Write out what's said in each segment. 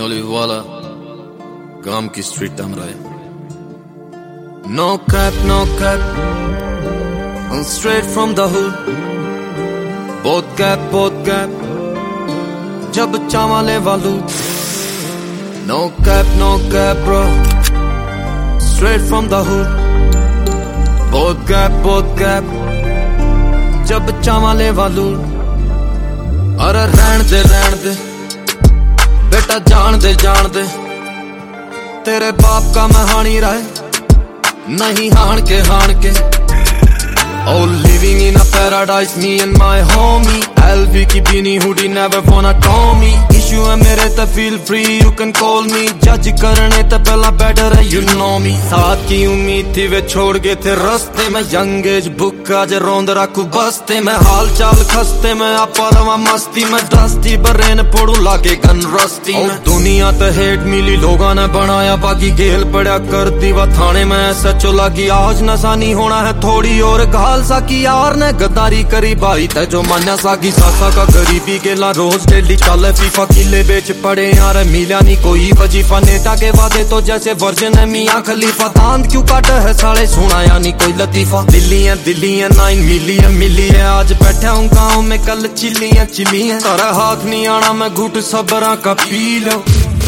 Olive वाला गांव की स्ट्रीट तमराए No cap, no cap I'm straight from the hood Both cap जब चावले वालू No cap bro Straight from the hood Both cap जब चावले वालू अरे रहन दे बेटा जान दे तेरे बाप का मैं हानी रहे नहीं हान के Oh living in a paradise me and my homie LV की beanie hoodie never wanna call me issue है मेरे तो feel free you can call me जज करने तो पहला better है you know me साथ की उम्मीद थी वे छोड़ गए थे रस्ते में young age book आज रोंद रखू बस्ते में हाल चाल खस्ते में आपा रवा मस्ती में दस्ती बरेन पोड़ू लागे गन रस्ती में दुनिया तो हेट मिली लोगों ने बनाया बाकी गेल पड़ा कर दीवा थाने में सचो लगी आज नशा नहीं होना है थोड़ी और सा की यार ने गद्दारी करी भाई ते जो मान्या सागी सासा का गरीबी गेला रोज डेली चल फीफा किले बेच पड़े यार मिला नहीं कोई वजीफा नेता के वादे तो जैसे वर्जन है मियां खलीफा दांत क्यों काट है साले सुनाया नहीं कोई लतीफा दिल्ली है 9 मिली है आज बैठा हूँ गाँव में कल चिल्ली है तारा हाथ नहीं आना मैं घुट सबरा का पी लो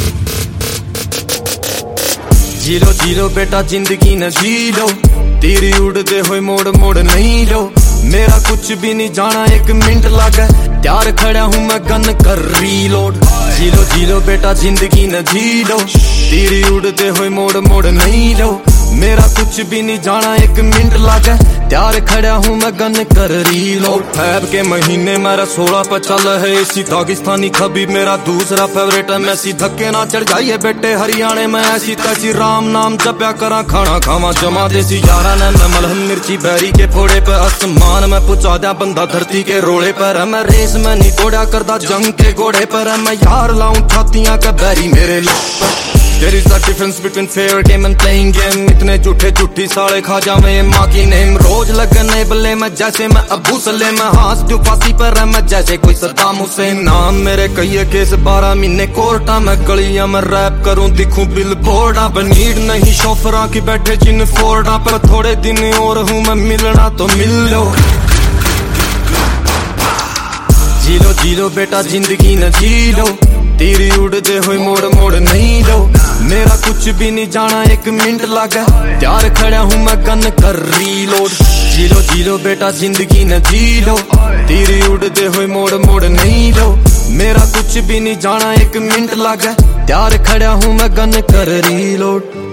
जीरो बेटा जिंदगी न जी लो तीरी उड़ते हुए मोड़ नहीं लो मेरा कुछ भी नहीं जाना 1 मिनट लगा त्यार खड़ा हूँ मैं गन कर रीलोड जीरो बेटा जिंदगी न जी लो तीरी उड़ते हुए मोड़ नहीं लो मेरा कुछ भी नहीं जाना 1 मिनट लगा त्यार खड़ा हूँ मैं गन कर रीलोड फैब के महीने मेरा 16 पर चल है इसी दागिस्तानी खबीब मेरा दूसरा फेवरेट है मैसी धक्के ना चढ़ जाइए बेटे हरियाणे में ऐसी तैसी राम नाम जप्या करा खाना खावा जमा देसी यारा ने मैं मलहम मिर्ची बैरी के फोड़े पे आसमान में पुचा दिया बंदा धरती के रोड़े पर है मैं रेस में नहीं दौड़ा करता जंग के घोड़े पर है मैं यार लाऊं छातियां का बैरी मेरे lip There is a difference between fair game and playing game इतने झूठी साले खा जावे माँ की नेम रोज लगने बल्ले मैं जैसे मैं अबू सलेम मैं हाथ जो फांसी पर है मैं जैसे कोई सद्दाम हुसैन नाम मेरे कई केस 12 महीने कोर्टा मैं गलियां में रैप करूं दिखूं बिल बोर्डा बनीड नहीं शोफरा की बैठे जिन फोर्डा पर थोड़े दिन और हूँ मैं मिलना तो मिल लो जीलो बेटा जिंदगी न जी लो तीरी उड़ते हुए मोड़ नहीं लो मेरा कुछ भी नहीं जाना 1 मिनट लगा त्यार खड़ा हूँ मैं गन कर रीलोड जीलो बेटा जिंदगी न जी लो तीरी उड़ते हुए मोड़ नहीं लो मेरा कुछ भी नहीं जाना 1 मिनट लगा त्यार खड़ा हूँ मैं गन कर रीलोड